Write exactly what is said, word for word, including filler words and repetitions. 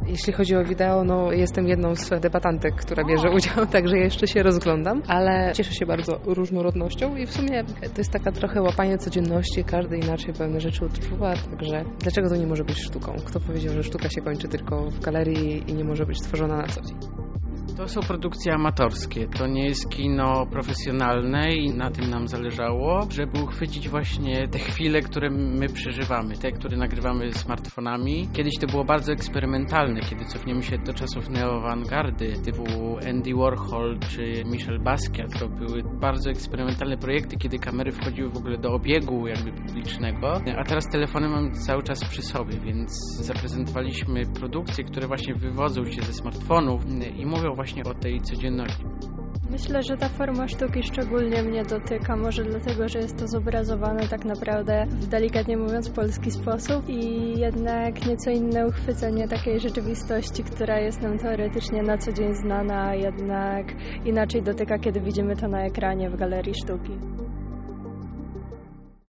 Jeśli chodzi o wideo, no jestem jedną z debatantek, która bierze udział, także jeszcze się rozglądam, ale cieszę się bardzo różnorodnością i w sumie to jest taka trochę łapanie codzienności, każdy inaczej pewne rzeczy odczuwa, także dlaczego to nie może być sztuką? Kto powiedział, że sztuka się kończy tylko w galerii i nie może być stworzona na co dzień? To są produkcje amatorskie, to nie jest kino profesjonalne i na tym nam zależało, żeby uchwycić właśnie te chwile, które my przeżywamy, te, które nagrywamy smartfonami. Kiedyś to było bardzo eksperymentalne, kiedy cofniemy się do czasów neo-awangardy, typu Andy Warhol czy Michel Basquiat. To były bardzo eksperymentalne projekty, kiedy kamery wchodziły w ogóle do obiegu jakby publicznego, a teraz telefony mamy cały czas przy sobie, więc zaprezentowaliśmy produkcje, które właśnie wywodzą się ze smartfonów i mówią właśnie o tej codzienności. Myślę, że ta forma sztuki szczególnie mnie dotyka, może dlatego, że jest to zobrazowane tak naprawdę w delikatnie mówiąc polski sposób i jednak nieco inne uchwycenie takiej rzeczywistości, która jest nam teoretycznie na co dzień znana, a jednak inaczej dotyka, kiedy widzimy to na ekranie w galerii sztuki.